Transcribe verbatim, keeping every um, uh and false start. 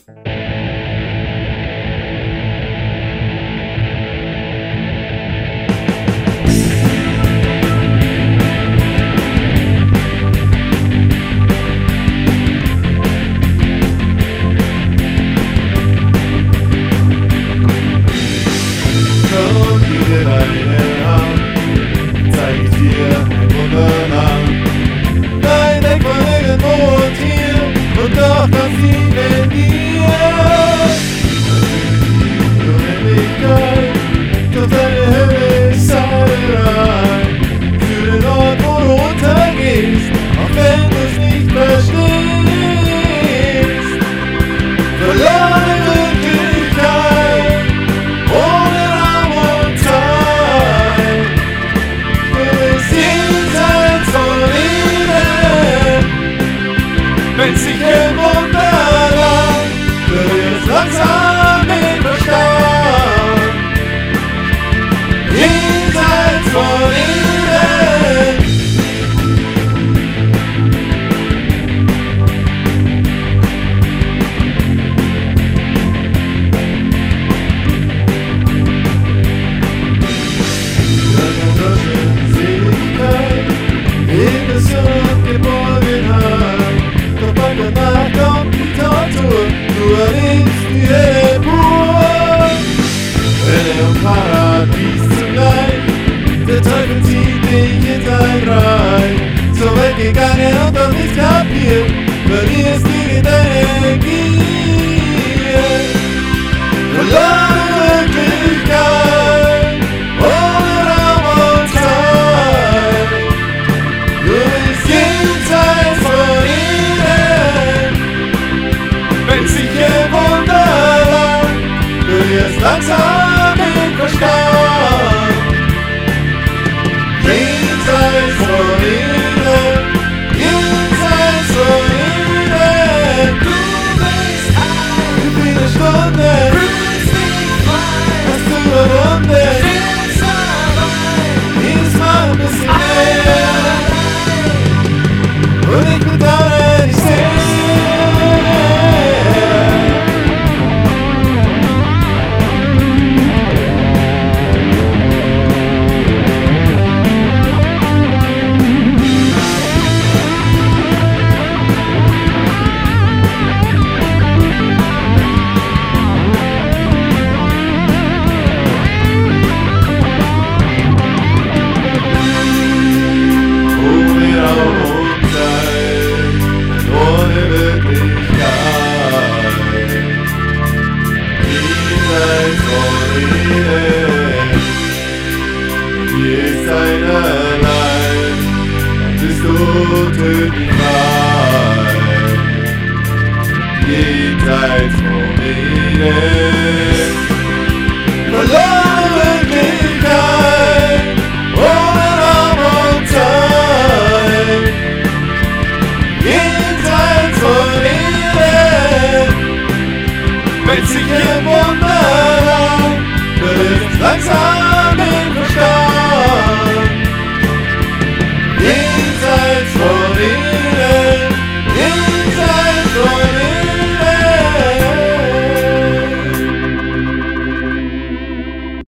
Wenn sich im Wunderland berührt langsam den Verstand, jenseits von ihnen. Seligkeit, Ewes und Geborgenheit. Danach kommt die Tortur, du erlebst die Hölle pur. Hölle und Paradies zugleich, der Teufel zieht dich in sein Reich. So weggegangen und doch nicht kapiert, verlierst du in deine Gier. Verlorene Wirklichkeit, ohne Raum und Zeit. Du bist jenseits von ihnen. Wenn sich im Wunderland berührst langsam den Verstand, jenseits von ihnen, jenseits von ihnen. Du bist ein, wie viele Stunden, fühlst dich frei, hast du überwunden, stehst dabei, jedes Mal ein bisschen mehr, und ich bedauere dich sehr. Hier ist einer allein, und bist du tödlich frei.